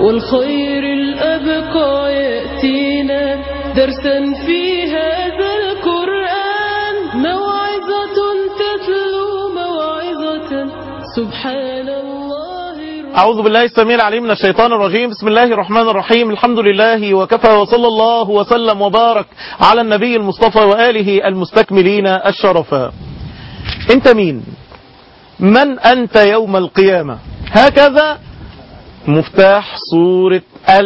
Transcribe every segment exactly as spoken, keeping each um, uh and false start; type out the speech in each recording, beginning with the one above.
والخير الأبقى يأتينا درسا في هذا القرآن، موعظة تتلو موعظة سبحان الله. أعوذ بالله السميع العليم من الشيطان الرجيم. بسم الله الرحمن الرحيم. الحمد لله وكفى، وصلى الله وسلم وبارك على النبي المصطفى وآله المستكملين الشرفاء. أنت مين؟ من أنت يوم القيامة؟ هكذا مفتاح سورة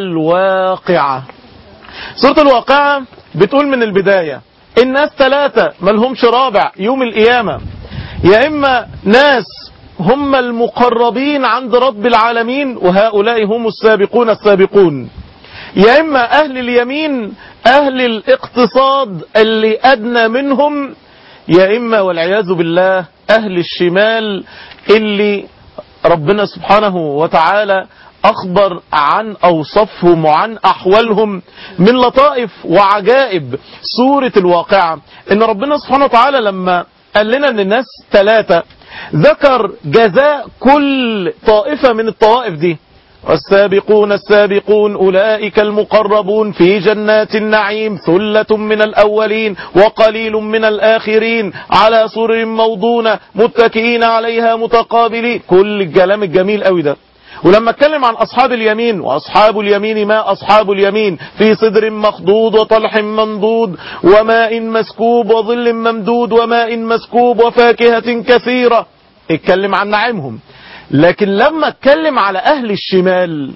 الواقعة. سورة الواقعة بتقول من البداية الناس ثلاثة ملهمش رابع يوم القيامة، يا إما ناس هم المقربين عند رب العالمين وهؤلاء هم السابقون السابقون، يا إما أهل اليمين أهل الاقتصاد اللي أدنى منهم، يا إما والعياذ بالله أهل الشمال اللي ربنا سبحانه وتعالى أخبر عن أوصافهم وعن أحوالهم من لطائف وعجائب سورة الواقعة. إن ربنا سبحانه وتعالى لما قال لنا أن الناس ثلاثة ذكر جزاء كل طائفة من الطوائف دي: والسابقون السابقون أولئك المقربون في جنات النعيم ثلة من الأولين وقليل من الآخرين على سرر موضونة متكئين عليها متقابلين. كل الكلام الجميل قوي ده. ولما اتكلم عن أصحاب اليمين: وأصحاب اليمين ما أصحاب اليمين في صدر مخضود وطلح منضود وماء مسكوب وظل ممدود وماء مسكوب وفاكهة كثيرة، اتكلم عن نعيمهم. لكن لما اتكلم على أهل الشمال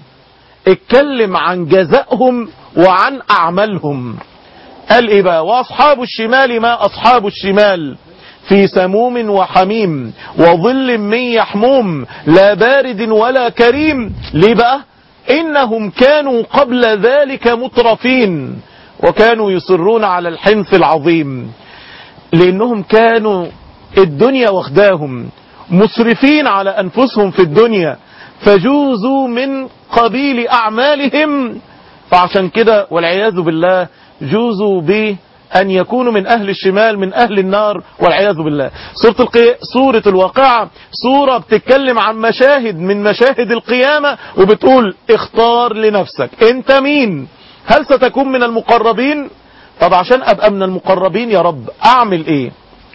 اتكلم عن جزائهم وعن أعمالهم. قال إيه بقى؟ وأصحاب الشمال ما أصحاب الشمال في سموم وحميم وظل من يحموم لا بارد ولا كريم. ليه بقى؟ إنهم كانوا قبل ذلك مترفين وكانوا يصرون على الحنث العظيم، لأنهم كانوا الدنيا واخداهم مسرفين على أنفسهم في الدنيا فجوزوا من قبيل أعمالهم، فعشان كده والعياذ بالله جوزوا به أن يكونوا من أهل الشمال من أهل النار والعياذ بالله. سورة, القي... سورة الواقعة سورة بتتكلم عن مشاهد من مشاهد القيامة وبتقول اختار لنفسك أنت مين. هل ستكون من المقربين؟ طب عشان أبقى من المقربين يا رب أعمل إيه؟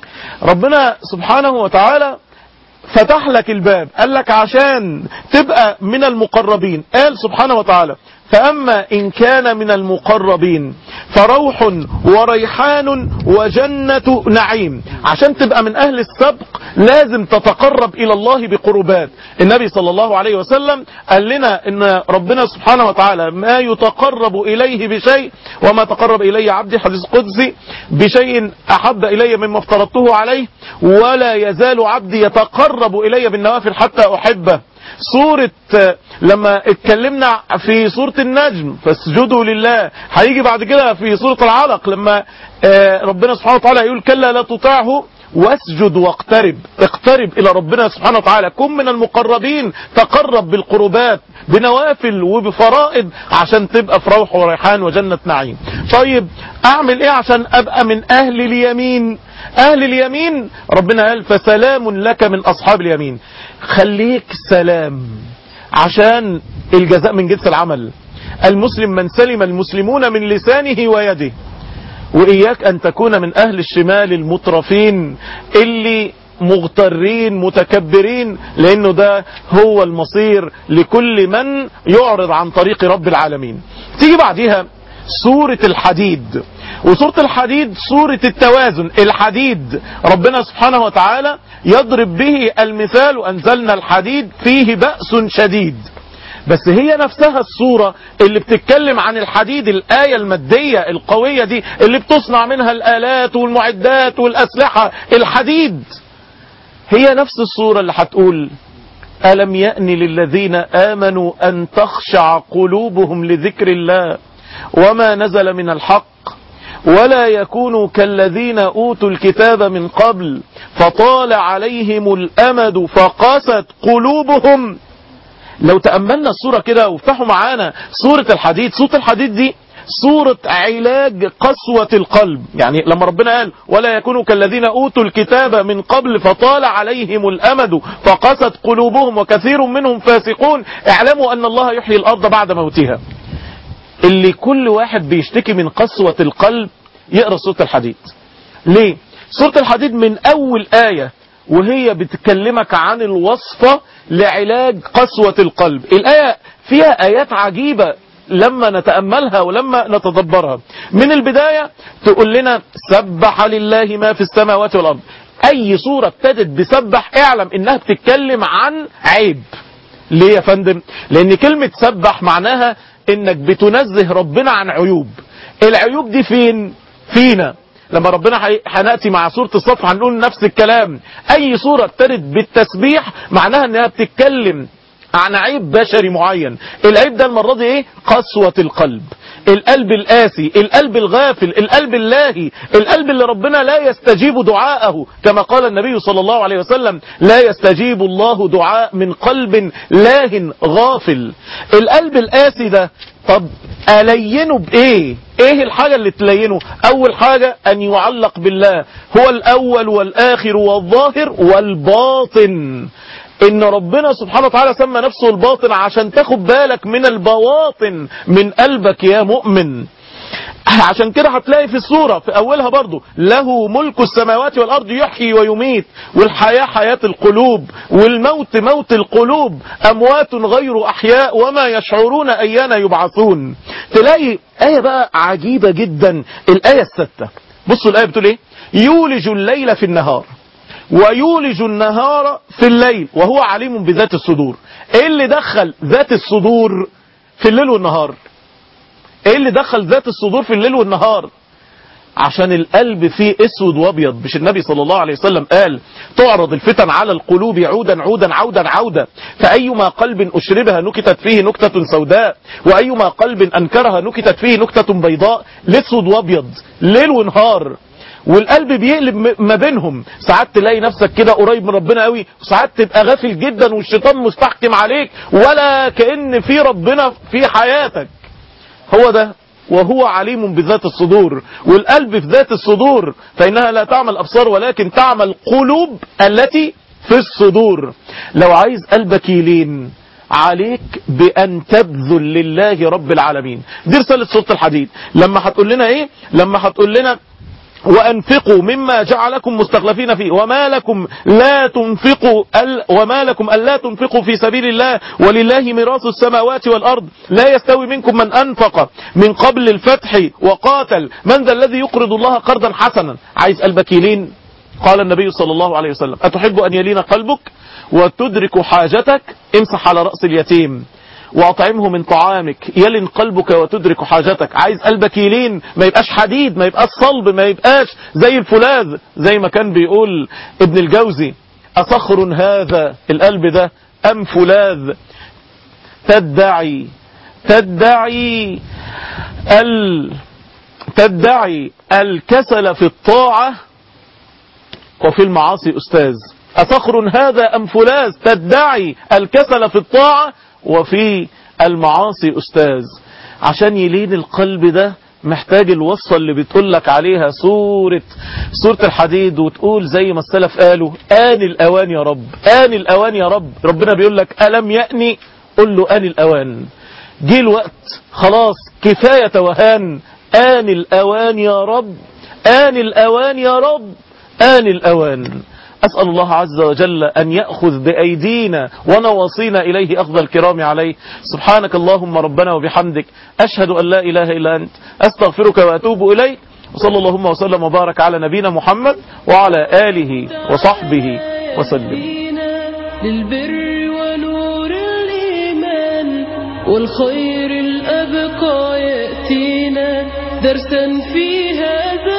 ربنا سبحانه وتعالى فتح لك الباب، قال لك عشان تبقى من المقربين قال سبحانه وتعالى: فأما إن كان من المقربين فروح وريحان وجنة نعيم. عشان تبقى من أهل السبق لازم تتقرب إلى الله بقربات. النبي صلى الله عليه وسلم قال لنا إن ربنا سبحانه وتعالى ما يتقرب إليه بشيء وما تقرب إلي عبدي، حديث قدسي، بشيء أحب إلي مما افترضته عليه ولا يزال عبدي يتقرب إلي بالنوافل حتى أحبه. سورة لما اتكلمنا في سورة النجم فاسجدوا لله، هيجي بعد كده في سورة العلق لما ربنا سبحانه وتعالى يقول: كلا لا تطعه واسجد واقترب. اقترب إلى ربنا سبحانه وتعالى، كن من المقربين، تقرب بالقربات بنوافل وبفرائض عشان تبقى في روح وريحان وجنة نعيم. طيب اعمل ايه عشان ابقى من اهل اليمين؟ اهل اليمين ربنا قال: فسلام لك من اصحاب اليمين. خليك سلام عشان الجزاء من جنس العمل. المسلم من سلم المسلمون من لسانه ويده. وإياك أن تكون من أهل الشمال المترفين اللي مغترين متكبرين، لأنه ده هو المصير لكل من يعرض عن طريق رب العالمين. تيجي بعدها سورة الحديد. وسورة الحديد سورة التوازن. الحديد ربنا سبحانه وتعالى يضرب به المثال: وأنزلنا الحديد فيه بأس شديد. بس هي نفسها السورة اللي بتتكلم عن الحديد، الآية المادية القوية دي اللي بتصنع منها الآلات والمعدات والأسلحة، الحديد، هي نفس السورة اللي هتقول: ألم يأن للذين آمنوا أن تخشع قلوبهم لذكر الله وما نزل من الحق ولا يكونوا كالذين أوتوا الكتاب من قبل فطال عليهم الأمد فقست قلوبهم. لو تأملنا السورة كده وافتحوا معانا سورة الحديد، سورة الحديد دي سورة علاج قسوة القلب. يعني لما ربنا قال ولا يكونوا كالذين أوتوا الكتاب من قبل فطال عليهم الأمد فقست قلوبهم وكثير منهم فاسقون اعلموا أن الله يحيي الأرض بعد موتها. اللي كل واحد بيشتكي من قسوة القلب يقرأ سورة الحديد. ليه؟ سورة الحديد من أول آية وهي بتكلمك عن الوصفة لعلاج قسوة القلب. الآية فيها آيات عجيبة لما نتأملها ولما نتدبرها. من البداية تقول لنا سبح لله ما في السماوات والأرض. أي سورة ابتدت بسبح اعلم إنها بتتكلم عن عيب. ليه يا فندم؟ لأن كلمة سبح معناها إنك بتنزه ربنا عن عيوب. العيوب دي فين؟ فينا. لما ربنا هنأتي مع سورة الصف هنقول نفس الكلام. أي سورة ابتدت بالتسبيح معناها إنها بتتكلم عن عيب بشري معين. العيب ده المرة دي ايه؟ قسوة القلب، القلب القاسي، القلب الغافل، القلب اللاهي، القلب اللي ربنا لا يستجيب دعاءه، كما قال النبي صلى الله عليه وسلم لا يستجيب الله دعاء من قلب لاه غافل. القلب القاسي ده طب ألينه بإيه؟ إيه الحاجة اللي تلينه؟ أول حاجة أن يعلق بالله، هو الأول والآخر والظاهر والباطن. إن ربنا سبحانه وتعالى سمى نفسه الباطن عشان تاخد بالك من البواطن من قلبك يا مؤمن. عشان كده هتلاقي في السورة في أولها برضو له ملك السماوات والأرض يحيي ويميت، والحياة حياة القلوب، والموت موت القلوب، أموات غير أحياء وما يشعرون أيان يبعثون. تلاقي آية بقى عجيبة جدا، الآية الستة. بصوا الآية بتقول إيه؟ يولج الليل في النهار ويولج النهار في الليل وهو عليم بذات الصدور. ايه اللي دخل ذات الصدور في الليل والنهار؟ ايه اللي دخل ذات الصدور في الليل والنهار؟ عشان القلب فيه اسود وابيض. مش النبي صلى الله عليه وسلم قال تعرض الفتن على القلوب عودا عودا عودا عودا، فأيما قلب أشربها نكتت فيه نكتة سوداء وأيما قلب أنكرها نكتت فيه نكتة بيضاء. الاسود وابيض ليل ونهار، والقلب بيقلب ما بينهم. ساعات تلاقي نفسك كده قريب من ربنا قوي، وساعات تبقى غافل جدا والشيطان مستحكم عليك ولا كأن في ربنا في حياتك. هو ده وهو عليم بذات الصدور. والقلب في ذات الصدور فإنها لا تعمل أبصار ولكن تعمل قلوب التي في الصدور. لو عايز قلبك يلين عليك بأن تبذل لله رب العالمين. دي رسالة سورة الحديد. لما هتقول لنا ايه؟ لما هتقول لنا وأنفقوا مما جعلكم مستخلفين فيه وما لكم لا تنفقوا وما لكم ألا تنفقوا في سبيل الله ولله ميراث السماوات والأرض لا يستوي منكم من أنفق من قبل الفتح وقاتل من ذا الذي يقرض الله قرضا حسنا. عايز قلبك يلين؟ قال النبي صلى الله عليه وسلم أتحب أن يلين قلبك وتدرك حاجتك؟ امسح على رأس اليتيم وأطعمه من طعامك يلن قلبك وتدرك حاجتك. عايز قلبك يلين، ما يبقاش حديد، ما يبقاش صلب، ما يبقاش زي الفولاذ، زي ما كان بيقول ابن الجوزي أصخر هذا القلب ده أم فولاذ تدعي تدعي ال تدعي الكسل في الطاعة وفي المعاصي أستاذ. أصخر هذا أم فولاذ تدعي الكسل في الطاعة وفي المعاصي أستاذ. عشان يلين القلب ده محتاج الوصفة اللي بتقول لك عليها سورة سورة الحديد، وتقول زي ما السلف قالوا آن الأوان يا رب، آن الأوان يا رب. ربنا بيقول لك ألم يأني؟ قل له آن الأوان، جه الوقت خلاص كفاية توهان، آن الأوان يا رب، آن الأوان يا رب، آن الأوان. أسأل الله عز وجل أن يأخذ بأيدينا ونواصينا إليه أخذ الكرام عليه. سبحانك اللهم ربنا وبحمدك أشهد أن لا إله إلا أنت أستغفرك وأتوب إليك. وصلى اللهم وسلم وبارك على نبينا محمد وعلى آله وصحبه وسلم. للبر ونور الإيمان والخير الأبقى يأتينا درسا في هذا